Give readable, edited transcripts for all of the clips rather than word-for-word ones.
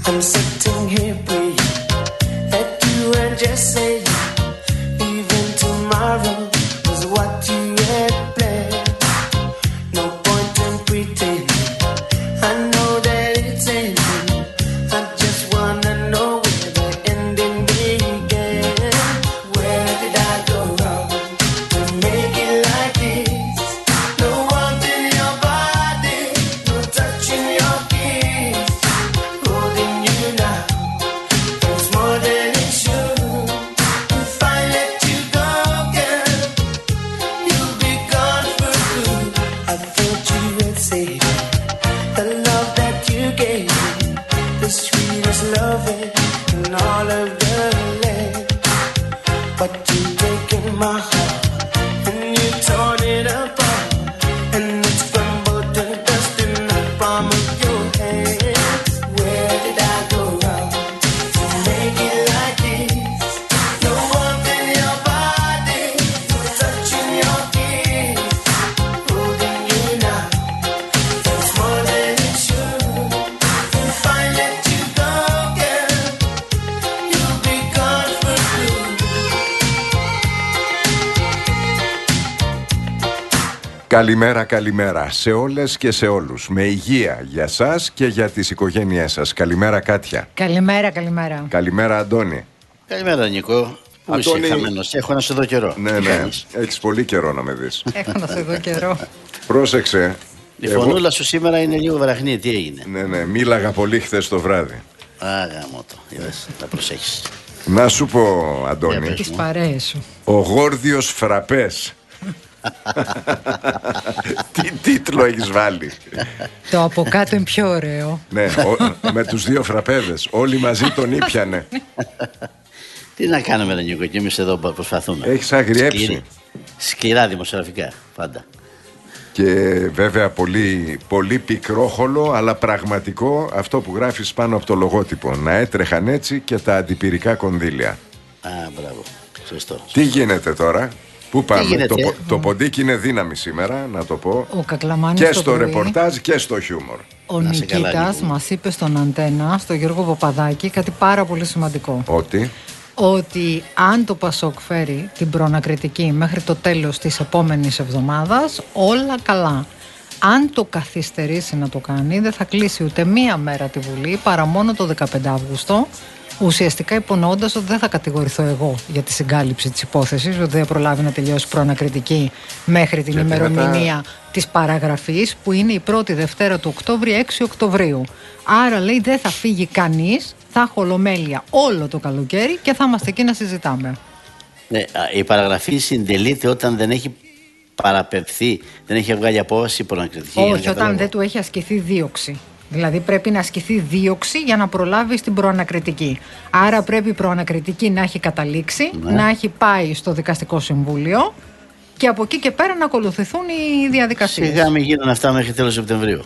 I'm sitting here praying that you and just say even tomorrow was what you had planned. No point in pretending. I know that it's ending. I just wanna know where the ending began. Where did I go wrong to make it like this? No warmth in your body, no touch in your kiss. Holding you now, it's more than it should. If I let you go, girl, you'll be gone for good. I thought you had saved the love that you gave me, the sweetest loving in all of the land. But you've taken my heart and you torn it apart, and it's crumbled to dust in the palm of your hand. Where did I go wrong to make it like this? No warmth in your body, no touch in your kiss. Holding you now, it's more than it should. If I let you go, girl, you'll be gone for good. Καλημέρα, καλημέρα σε όλες και σε όλους. Με υγεία για σας και για τις οικογένειές σας. Καλημέρα, Κάτια. Καλημέρα, καλημέρα. Καλημέρα, Αντώνη. Καλημέρα, Νίκο. Πού Αντώνη... είσαι χαμένος? Έχω να σε δω καιρό. Ναι, έχεις πολύ καιρό να με δεις. Έχω να σε δω καιρό. Πρόσεξε. Η φωνούλα σου σήμερα είναι λίγο βραχνή. Τι έγινε? Ναι, μίλαγα πολύ χθες το βράδυ. Γάμο το. Είδες, να προσέχεις. Να σου πω, Αντώνη, Τις παρέες σου. ο Γόρδιος Φραπές. Τι τίτλο έχεις βάλει? Το από κάτω είναι πιο ωραίο. Ναι, με τους δύο φραπέδες. Όλοι μαζί τον ήπιανε. Τι να κάνουμε, ρε Νίκο, και εμείς εδώ προσπαθούμε. Έχεις αγριέψει. Σκληρά δημοσιογραφικά, πάντα. Και βέβαια πολύ, πολύ πικρόχολο, αλλά πραγματικό αυτό που γράφεις πάνω από το λογότυπο. Να έτρεχαν έτσι και τα αντιπυρικά κονδύλια. Α, μπράβο. Σωστό. Τι γίνεται τώρα? Πού πάμε? γίνεται? Το ποντίκι είναι δύναμη σήμερα, να το πω. Ο Κακλαμάνης Και το στο πρωί, ρεπορτάζ και στο χιούμορ. ο Να σε καλά, Νικήτας Νίκο. μας είπε στον Αντένα, στο Γιώργο Παπαδάκη, κάτι πάρα πολύ σημαντικό. Ότι αν το Πασόκ φέρει την προανακριτική μέχρι το τέλος της επόμενης εβδομάδας, όλα καλά. Αν το καθυστερήσει να το κάνει, δεν θα κλείσει ούτε μία μέρα τη Βουλή παρά μόνο το 15 Αύγουστο. Ουσιαστικά υπονοώντας ότι δεν θα κατηγορηθώ εγώ για τη συγκάλυψη της υπόθεσης, ότι δεν προλάβει να τελειώσει προανακριτική μέχρι την ημερομηνία της παραγραφής, που είναι η 1η Δευτέρα του Οκτώβρη, 6 Οκτωβρίου. Άρα λέει δεν θα φύγει κανείς, θα έχω ολομέλεια όλο το καλοκαίρι και θα είμαστε εκεί να συζητάμε. Ναι, η παραγραφή συντελείται όταν δεν έχει παραπευθεί, δεν έχει βγάλει απόφαση προανακριτική. Όχι, όταν δεν του έχει ασκηθεί δίωξη. Δηλαδή πρέπει να ασκηθεί δίωξη για να προλάβει στην προανακριτική. Άρα πρέπει η προανακριτική να έχει καταλήξει, να έχει πάει στο Δικαστικό Συμβούλιο και από εκεί και πέρα να ακολουθηθούν οι διαδικασίες. Σιγά μην γίνουν αυτά μέχρι τέλος Σεπτεμβρίου.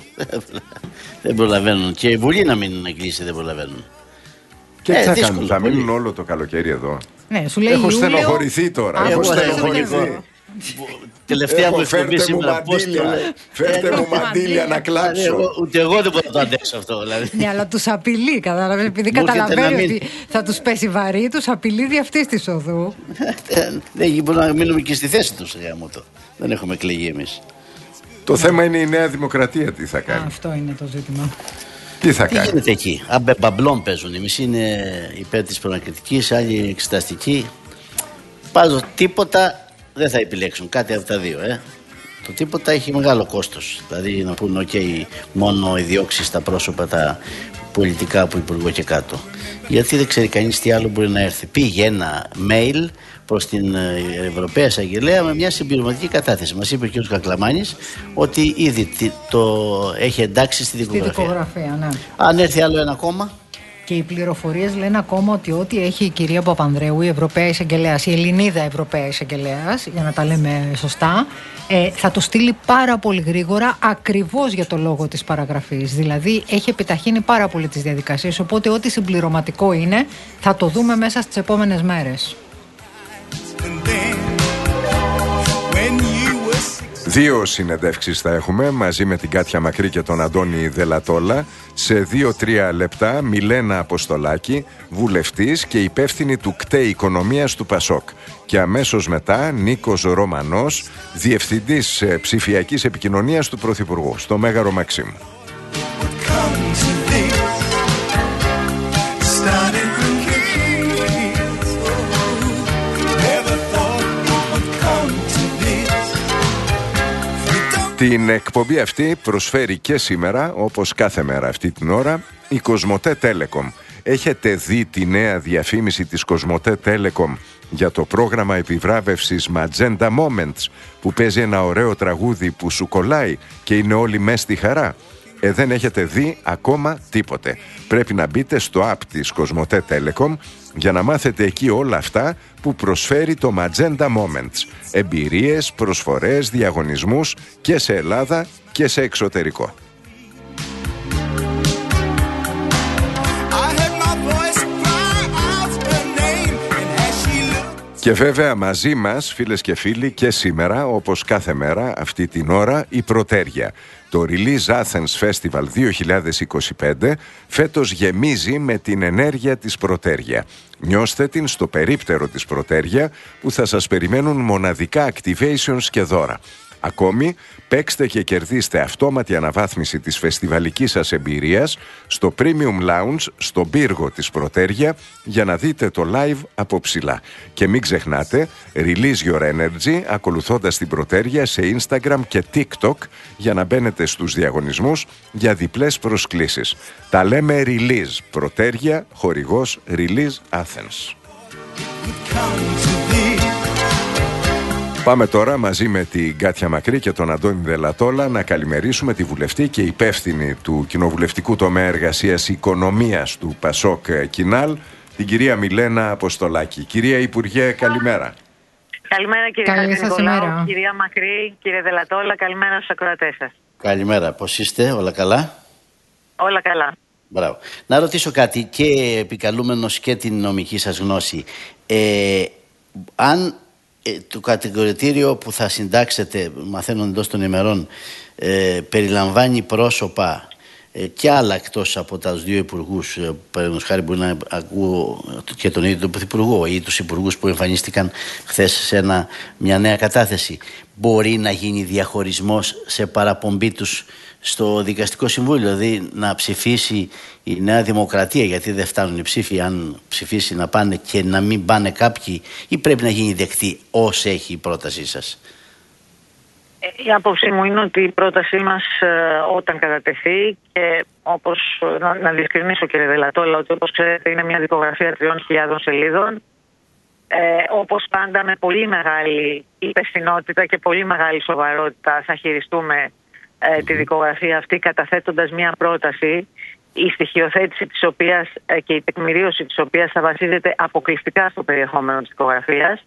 Δεν προλαβαίνουν. Και η Βουλή να μην κλείσει, δεν προλαβαίνουν. Και τι θα δύσκολο, κάνουν, θα πολύ. μείνουν όλο το καλοκαίρι εδώ? Ναι, σου λέει Έχω Ιούλιο, στενοχωρηθεί τώρα. Έχω στενοχωρηθεί. Τελευταία μου εκπομπή Φέρτε μου σήμερα. Πώς το μαντίλια. λέει. Φέρτε μου μαντίλια να κλάψω. Ούτε εγώ δεν μπορώ να το αντέξω αυτό. Δηλαδή. Ναι, αλλά τους απειλεί, κατάλαβες, επειδή Μου έρχεται καταλαβαίνει να μην- ότι θα τους πέσει βαρύ, τους απειλεί δι' αυτής της οδού. Δεν μπορούμε να μείνουμε και στη θέση τους. Δεν έχουμε εκλεγεί εμείς. Το θέμα είναι η Νέα Δημοκρατία τι θα κάνει. Αυτό είναι το ζήτημα. Τι θα Τι κάνει? γίνεται εκεί? Μπαμπλόν παίζουν. Εμείς είναι υπέρ της προανακριτικής, άλλοι εξεταστικοί. Πάντως τίποτα δεν θα επιλέξουν. Κάτι από τα δύο. Το τίποτα έχει μεγάλο κόστος. Δηλαδή να πούνε OK, μόνο οι διώξεις στα πρόσωπα τα πολιτικά από υπουργό και κάτω. Γιατί δεν ξέρει κανείς τι άλλο μπορεί να έρθει. Πήγε ένα mail προς την Ευρωπαία Εισαγγελέα με μια συμπληρωματική κατάθεση. Μας είπε ο κ. Κακλαμάνης ότι ήδη το έχει εντάξει στη Στη δικογραφία. δικογραφία, ναι. Αν έρθει άλλο ένα κόμμα. Και οι πληροφορίες λένε ακόμα ότι ό,τι έχει η κυρία Παπανδρέου, η Ευρωπαία Εισαγγελέας, η Ελληνίδα Ευρωπαία Εισαγγελέας, για να τα λέμε σωστά, θα το στείλει πάρα πολύ γρήγορα, ακριβώς για το λόγο της παραγραφής. Δηλαδή έχει επιταχύνει πάρα πολύ τις διαδικασίες, οπότε ό,τι συμπληρωματικό είναι θα το δούμε μέσα στις επόμενες μέρες. 2 συνεντεύξεις θα έχουμε μαζί με την Κάτια Μακρύ και τον Αντώνη Δελατόλα. Σε 2-3 λεπτά Μιλένα Αποστολάκη, βουλευτής και υπεύθυνη του ΚΤΕ Οικονομίας του ΠΑΣΟΚ. Και αμέσως μετά Νίκος Ρωμανός, διευθυντής ψηφιακής επικοινωνίας του Πρωθυπουργού, στο Μέγαρο Μαξίμου. Την εκπομπή αυτή προσφέρει και σήμερα, όπως κάθε μέρα αυτή την ώρα, η Κοσμοτέ Telecom. Έχετε δει τη νέα διαφήμιση της Κοσμοτέ Telecom για το πρόγραμμα επιβράβευσης Magenta Moments, που παίζει ένα ωραίο τραγούδι που σου κολλάει και είναι όλοι μες στη χαρά? Δεν έχετε δει ακόμα τίποτε. Πρέπει να μπείτε στο app της Κοσμοτέ Telecom για να μάθετε εκεί όλα αυτά που προσφέρει το Magenta Moments. Εμπειρίες, προσφορές, διαγωνισμούς και σε Ελλάδα και σε εξωτερικό. Και βέβαια μαζί μας, φίλες και φίλοι, και σήμερα, όπως κάθε μέρα αυτή την ώρα, η Πρωτέρια. Το Release Athens Festival 2025 φέτος γεμίζει με την ενέργεια της Πρωτέρια. Νιώστε την στο περίπτερο της Πρωτέρια, που θα σας περιμένουν μοναδικά activations και δώρα. Ακόμη, παίξτε και κερδίστε αυτόματη αναβάθμιση της φεστιβαλικής σας εμπειρίας στο Premium Lounge στον πύργο της Πρωτέρια για να δείτε το live από ψηλά. Και μην ξεχνάτε, Release Your Energy ακολουθώντας την Πρωτέρια σε Instagram και TikTok για να μπαίνετε στους διαγωνισμούς για διπλές προσκλήσεις. Τα λέμε Release Πρωτέρια, χορηγός Release Athens. Πάμε τώρα μαζί με την Κάτια Μακρύ και τον Αντώνη Δελατόλα να καλημερίσουμε τη βουλευτή και υπεύθυνη του κοινοβουλευτικού τομέα εργασίας οικονομίας του ΠΑΣΟΚ Κινάλ, την κυρία Μιλένα Αποστολάκη. Κυρία Υπουργέ, καλημέρα. Καλημέρα κύριε Νικολάου, κυρία Μακρύ, κύριε Δελατόλα, καλημέρα στους ακροατές σας. Καλημέρα, πώς είστε, όλα καλά? Όλα καλά. Μπράβο. Να ρωτήσω κάτι και επικαλούμενος και την νομική σας γνώση. Αν το κατηγορητήριο που θα συντάξετε, μαθαίνω εντός των ημερών, περιλαμβάνει πρόσωπα και άλλα εκτός από τα δύο υπουργούς, παραδείγματος χάρη μπορεί να ακούω και τον ίδιο τον Πρωθυπουργό ή τους υπουργούς που εμφανίστηκαν χθες σε μια νέα κατάθεση, μπορεί να γίνει διαχωρισμός σε παραπομπή τους στο Δικαστικό Συμβούλιο, δηλαδή να ψηφίσει η Νέα Δημοκρατία, γιατί δεν φτάνουν οι ψήφοι, αν ψηφίσει να πάνε και να μην πάνε κάποιοι, ή πρέπει να γίνει δεκτή ως έχει η πρότασή σας? Η άποψή μου είναι ότι η πρότασή μας όταν κατατεθεί, και όπως να διευκρινίσω κύριε Δελατόλα, ότι όπως ξέρετε είναι μια δικογραφία 3.000 σελίδων, όπως πάντα με πολύ μεγάλη υπευθυνότητα και πολύ μεγάλη σοβαρότητα θα χειριστούμε τη δικογραφία αυτή, καταθέτοντας μια πρόταση, η στοιχειοθέτηση της οποίας και η τεκμηρίωση της οποίας θα βασίζεται αποκλειστικά στο περιεχόμενο της δικογραφίας.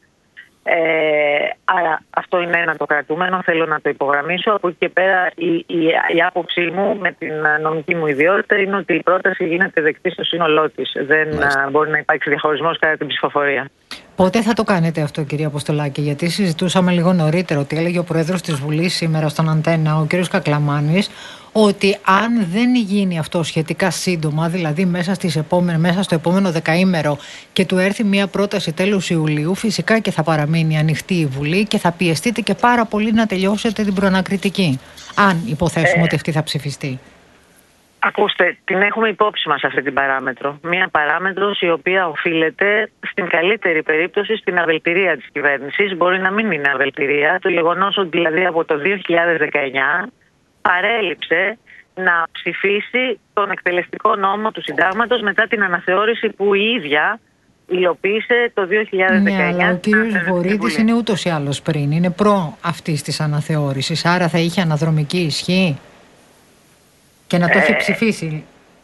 Άρα αυτό είναι ένα το κρατούμενο, θέλω να το υπογραμμίσω. Από εκεί και πέρα η άποψή μου με την νομική μου ιδιότητα είναι ότι η πρόταση γίνεται δεκτή στο σύνολό της. Δεν μπορεί να υπάρξει διαχωρισμός κατά την ψηφοφορία. Πότε θα το κάνετε αυτό, κυρία Αποστολάκη? Γιατί συζητούσαμε λίγο νωρίτερα ότι έλεγε ο Πρόεδρος της Βουλής σήμερα στον Αντένα, ο κύριος Κακλαμάνης, ότι αν δεν γίνει αυτό σχετικά σύντομα, δηλαδή μέσα στο επόμενο δεκαήμερο, και του έρθει μια πρόταση τέλος Ιουλίου, φυσικά και θα παραμείνει ανοιχτή η Βουλή και θα πιεστείτε και πάρα πολύ να τελειώσετε την προανακριτική, αν υποθέσουμε ότι αυτή θα ψηφιστεί. Ακούστε, την έχουμε υπόψη μας αυτή την παράμετρο. Μία παράμετρος η οποία οφείλεται στην καλύτερη περίπτωση στην αβελτηρία της κυβέρνησης. Μπορεί να μην είναι αβελτηρία. Το γεγονός ότι δηλαδή από το 2019 παρέλειψε να ψηφίσει τον εκτελεστικό νόμο του Συντάγματος μετά την αναθεώρηση που η ίδια υλοποίησε το 2019. Ναι, αλλά ο κύριος Βορίδης είναι ούτως ή άλλως πριν. Είναι προ αυτής της αναθεώρησης. Άρα θα είχε αναδρομική ισχύ και να το έχει ψηφίσει.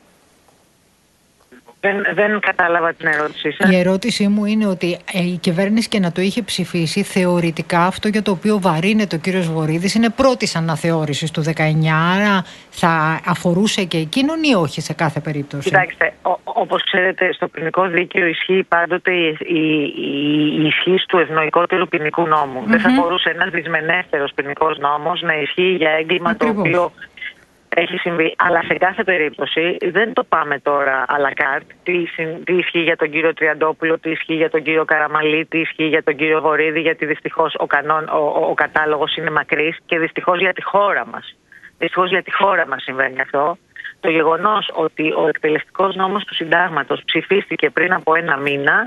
Δεν κατάλαβα την ερώτησή σας. Η ερώτησή μου είναι ότι η κυβέρνηση και να το είχε ψηφίσει, θεωρητικά αυτό για το οποίο βαρύνεται ο κύριος Βορίδης είναι πρώτης αναθεώρησης του 19, άρα θα αφορούσε και εκείνον ή όχι σε κάθε περίπτωση? Κοιτάξτε, όπως ξέρετε, στο ποινικό δίκαιο ισχύει πάντοτε η ισχύς του ευνοϊκότερου ποινικού νόμου. Δεν θα μπορούσε ένας δυσμενέστερος ποινικός νόμος να ισχύει για έγκλημα το οποίο έχει συμβεί. Αλλά σε κάθε περίπτωση δεν το πάμε τώρα à la carte. Τι ισχύει για τον κύριο Τριαντόπουλο, τι ισχύει για τον κύριο Καραμαλή, τι ισχύει για τον κύριο Βορίδη, γιατί δυστυχώς ο κατάλογος είναι μακρύς και δυστυχώς για τη χώρα μας. Δυστυχώς για τη χώρα μας συμβαίνει αυτό. Το γεγονός ότι ο εκτελεστικός νόμος του Συντάγματος ψηφίστηκε πριν από ένα μήνα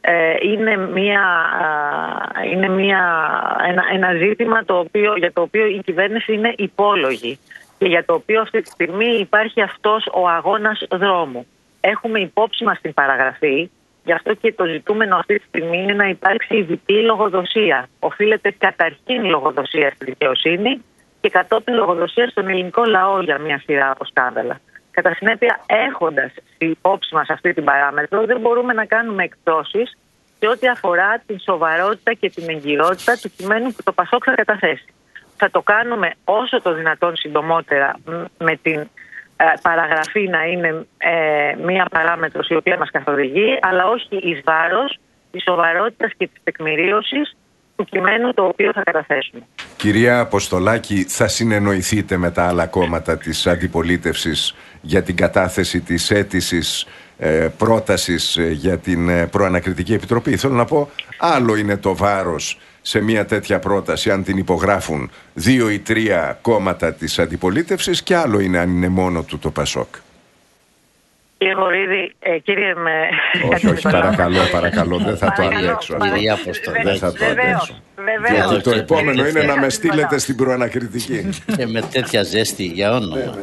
είναι ένα ζήτημα για το οποίο η κυβέρνηση είναι υπόλογη και για το οποίο αυτή τη στιγμή υπάρχει αυτός ο αγώνας δρόμου. Έχουμε υπόψη μας την παραγραφή, γι' αυτό και το ζητούμενο αυτή τη στιγμή είναι να υπάρξει ειδική λογοδοσία. Οφείλεται καταρχήν λογοδοσία στη δικαιοσύνη και κατόπιν λογοδοσία στον ελληνικό λαό για μια σειρά από σκάνδαλα. Κατά συνέπεια, έχοντας υπόψη μας αυτή την παράμετρο, δεν μπορούμε να κάνουμε εκπτώσεις σε ό,τι αφορά την σοβαρότητα και την εγκυρότητα του κειμένου που το ΠΑΣΟΚ θα καταθέσει. Θα το κάνουμε όσο το δυνατόν συντομότερα, με την παραγραφή να είναι μία παράμετρος η οποία μας καθοδηγεί, αλλά όχι εις βάρος της σοβαρότητας και της τεκμηρίωσης του κειμένου το οποίο θα καταθέσουμε. Κυρία Αποστολάκη, θα συνεννοηθείτε με τα άλλα κόμματα της αντιπολίτευσης για την κατάθεση της αίτησης πρότασης για την προανακριτική επιτροπή? Θέλω να πω, άλλο είναι το βάρος σε μια τέτοια πρόταση αν την υπογράφουν 2 ή 3 κόμματα της αντιπολίτευσης και άλλο είναι αν είναι μόνο του το ΠΑΣΟΚ. Κύριε Βορίδη, κύριε με... Όχι, παρακαλώ, δεν θα το αντέξω. Δεν θα το αντέξω. Γιατί το επόμενο είναι να με στείλετε στην προανακριτική. Και με τέτοια ζέστη, για όνομα.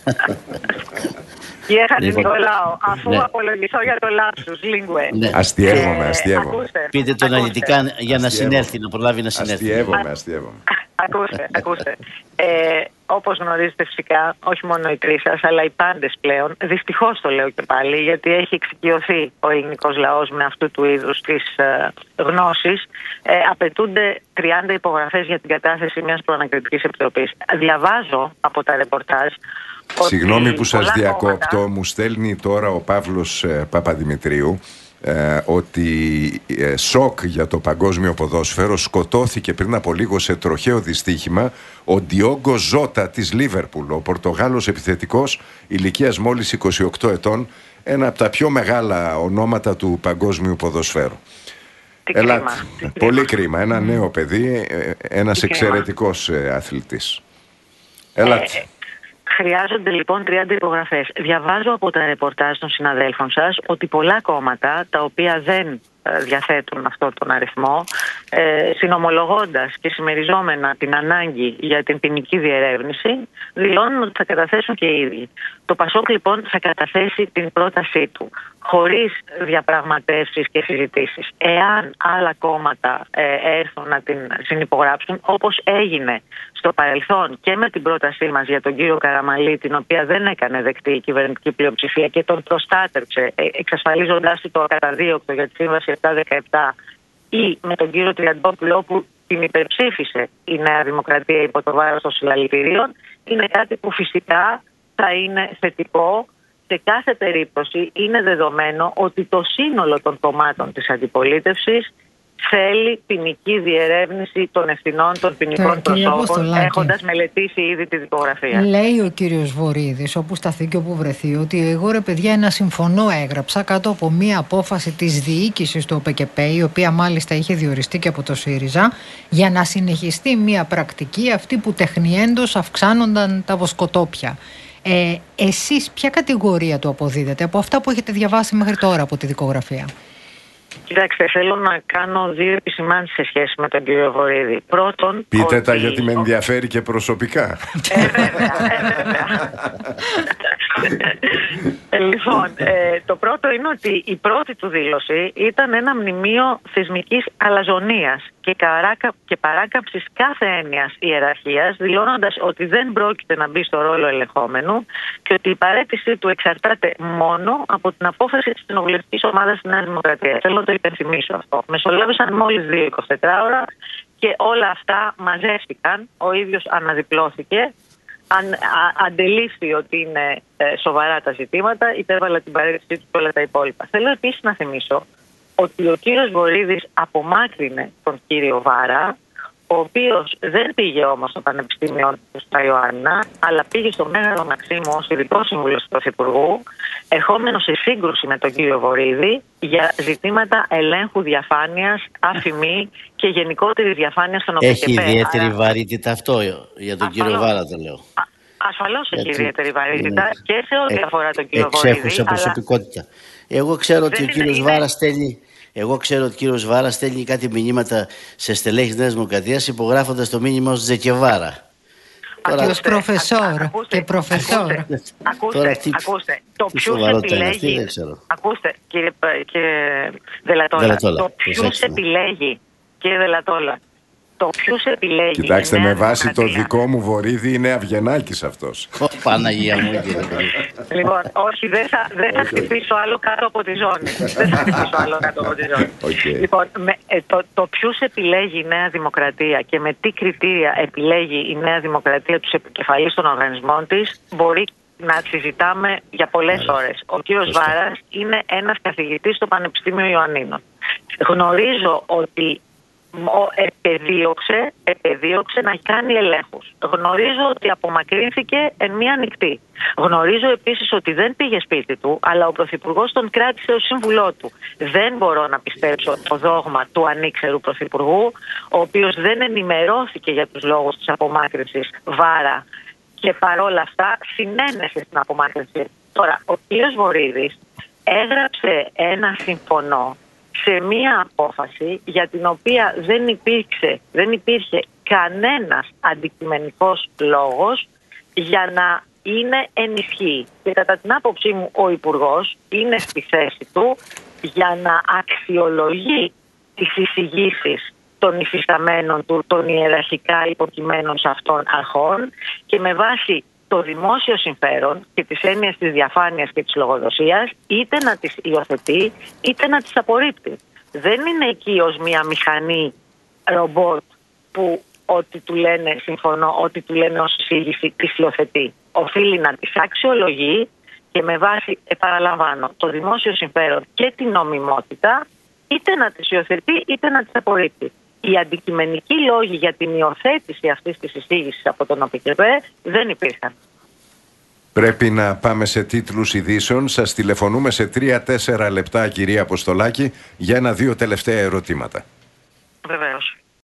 Κύριε Χατζηνικολάου, αφού απολογηθώ για το λάψους, λίγκουε. Αστειεύομαι. Πείτε το αναλυτικά για να συνέλθει, να προλάβει να συνέλθει. Αστειεύομαι. Ακούστε. Όπως γνωρίζετε φυσικά, όχι μόνο οι τρεις σας, αλλά οι πάντες πλέον, δυστυχώς το λέω και πάλι, γιατί έχει εξοικειωθεί ο ελληνικός λαός με αυτού του είδους της γνώσης, απαιτούνται 30 υπογραφές για την κατάθεση μιας προανακριτικής επιτροπής. Διαβάζω από τα ρεπορτάζ. Συγγνώμη που σας διακόπτω, μου στέλνει τώρα ο Παύλος Παπαδημητρίου ότι σοκ για το παγκόσμιο ποδόσφαιρο, σκοτώθηκε πριν από λίγο σε τροχαίο δυστύχημα ο Ντιόγκο Ζότα της Λίβερπουλ, ο Πορτογάλος επιθετικός ηλικίας μόλις 28 ετών, ένα από τα πιο μεγάλα ονόματα του παγκόσμιου ποδοσφαίρου. Κρίμα. Πολύ κρίμα, ένα νέο παιδί, ένας εξαιρετικός αθλητής. Ελάτε. Χρειάζονται λοιπόν 30 υπογραφές. Διαβάζω από τα ρεπορτάζ των συναδέλφων σας ότι πολλά κόμματα, τα οποία δεν διαθέτουν αυτόν τον αριθμό, συνομολογώντας και συμμεριζόμενα την ανάγκη για την ποινική διερεύνηση, δηλώνουν ότι θα καταθέσουν και οι ίδιοι. Το ΠΑΣΟΚ λοιπόν θα καταθέσει την πρότασή του χωρίς διαπραγματεύσεις και συζητήσεις. Εάν άλλα κόμματα έρθουν να την συνυπογράψουν, όπως έγινε στο παρελθόν και με την πρότασή μας για τον κύριο Καραμαλή, την οποία δεν έκανε δεκτή η κυβερνητική πλειοψηφία και τον προστάτευσε, εξασφαλίζοντάς του το ακαταδίωκτο για τη Σύμβαση 717, ή με τον κύριο Τριαντόπουλο που την υπερψήφισε η Νέα Δημοκρατία υπό το βάρος των συλλαλητηρίων, είναι κάτι που φυσικά θα είναι θετικό. Σε κάθε περίπτωση είναι δεδομένο ότι το σύνολο των κομμάτων της αντιπολίτευσης θέλει ποινική διερεύνηση των ευθυνών των ποινικών προσώπων, έχοντας μελετήσει ήδη τη δικογραφία. Λέει ο κύριος Βορίδης, όπου σταθεί και όπου βρεθεί, ότι εγώ ρε παιδιά ένα συμφωνώ έγραψα κάτω από μία απόφαση της διοίκησης του ΟΠΕΚΕΠΕ, η οποία μάλιστα είχε διοριστεί και από το ΣΥΡΙΖΑ, για να συνεχιστεί μία πρακτική αυτή που τεχνιέντος αυξάνονταν τα βοσκοτόπια. Εσείς ποια κατηγορία του αποδίδετε από αυτά που έχετε διαβάσει μέχρι τώρα από τη δικογραφία? Κοιτάξτε, θέλω να κάνω 2 επισημάνσεις σε σχέση με τον κύριο Βορίδη. Πρώτον, πείτε τα γιατί με ενδιαφέρει και προσωπικά. Λοιπόν, το πρώτο είναι ότι η πρώτη του δήλωση ήταν ένα μνημείο θεσμικής αλαζονίας και παράκαμψης κάθε έννοιας ιεραρχίας, δηλώνοντας ότι δεν πρόκειται να μπει στο ρόλο ελεγχόμενου και ότι η παραίτησή του εξαρτάται μόνο από την απόφαση της κοινοβουλευτικής ομάδας της Νέας Δημοκρατίας. Θέλω να το υπενθυμίσω αυτό. Μεσολάβησαν μόλις 2 24 ώρα και όλα αυτά μαζεύτηκαν. Ο ίδιος αναδιπλώθηκε αντελήφθη ότι είναι σοβαρά τα ζητήματα, υπέβαλε την παρέτησή του και όλα τα υπόλοιπα. Θέλω επίσης να θυμίσω ότι ο κύριος Βορίδης απομάκρυνε τον κύριο Βάρα, ο οποίος δεν πήγε όμως στο Πανεπιστήμιο του στα Ιωάννα, αλλά πήγε στο Μέγαρο Μαξίμου ως ειδικός σύμβουλος του Πρωθυπουργού, ερχόμενος σε σύγκρουση με τον κύριο Βορίδη για ζητήματα ελέγχου διαφάνειας, αφημί και γενικότερη διαφάνεια στον ΟΠΕΚΕΠΕ. Έχει ιδιαίτερη βαρύτητα αυτό για τον κύριο Βάρα, το λέω. Ασφαλώς έχει ιδιαίτερη βαρύτητα και σε ό,τι αφορά τον κύριο Βορίδη. Εξέχουσα προσωπικότητα. Εγώ ξέρω ότι ο κύριος Βάρα στέλνει. Εγώ ξέρω ότι ο κύριος Βάρα στέλνει κάτι μηνύματα σε στελέχη της Νέας Δημοκρατίας υπογράφοντας το μήνυμα ως Τζεκεβάρα. Ως προφεσόρ και προφεσόρ. Ακούστε, το ποιος επιλέγει. Ακούστε, κύριε Δελατόλα, το ποιος επιλέγει, κύριε Δελατόλα, το ποιος επιλέγει. Κοιτάξτε, με βάση το δικό μου Βορίδη είναι Αυγενάκης αυτός. Παναγία μου, κύριε. Λοιπόν, όχι, δεν θα χτυπήσω άλλο κάτω από τη ζώνη. Δεν θα χτυπήσω άλλο κάτω από τη ζώνη. Λοιπόν, το ποιος επιλέγει η Νέα Δημοκρατία και με τι κριτήρια επιλέγει η Νέα Δημοκρατία τους επικεφαλείς των οργανισμών της μπορεί να συζητάμε για πολλές ώρες. Ο κύριος Βάρας είναι ένας καθηγητής στο Πανεπιστήμιο Ιωαννίνων. Γνωρίζω ότι επεδίωξε να κάνει ελέγχους. Γνωρίζω ότι απομακρύνθηκε εν μία νυχτή. Γνωρίζω επίσης ότι δεν πήγε σπίτι του, αλλά ο Πρωθυπουργός τον κράτησε ως σύμβουλό του. Δεν μπορώ να πιστέψω το δόγμα του ανήξερου Πρωθυπουργού, ο οποίος δεν ενημερώθηκε για τους λόγους της απομάκρυνσης Βάρα και παρόλα αυτά συνένεσε στην απομάκρυνση. Τώρα, ο κ. Βορίδης έγραψε ένα συμφωνώ σε μία απόφαση για την οποία δεν υπήρχε κανένας αντικειμενικός λόγος για να είναι ενισχύει. Και κατά την άποψή μου ο Υπουργός είναι στη θέση του για να αξιολογεί τις εισηγήσεις των υφισταμένων του, των ιεραρχικά υποκειμένων σε αυτών αρχών και με βάση το δημόσιο συμφέρον και τις έννοιες της διαφάνειας και της λογοδοσίας είτε να τις υιοθετεί είτε να τις απορρίπτει. Δεν είναι εκεί ως μια μηχανή ρομπότ που ό,τι του λένε συμφωνώ, ό,τι του λένε ως εισήγηση τις υιοθετεί. Οφείλει να τις αξιολογεί και με βάση, επαναλαμβάνω, το δημόσιο συμφέρον και την νομιμότητα είτε να τις υιοθετεί είτε να τις απορρίπτει. Οι αντικειμενικοί λόγοι για την υιοθέτηση αυτής της εισήγησης από τον ΟΠΚΕΠΕ δεν υπήρχαν. Πρέπει να πάμε σε τίτλους ειδήσεων. Σας τηλεφωνούμε σε 3-4 λεπτά, κυρία Αποστολάκη, για 1-2 τελευταία ερωτήματα. Βεβαίως.